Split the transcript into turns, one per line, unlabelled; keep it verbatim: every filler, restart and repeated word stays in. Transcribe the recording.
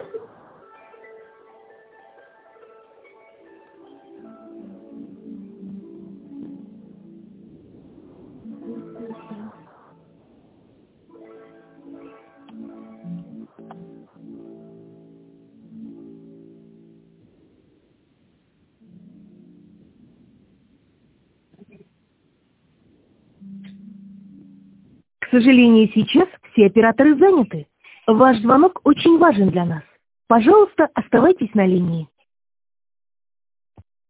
К сожалению, сейчас все операторы заняты. Ваш звонок очень важен для нас. Пожалуйста, оставайтесь на линии.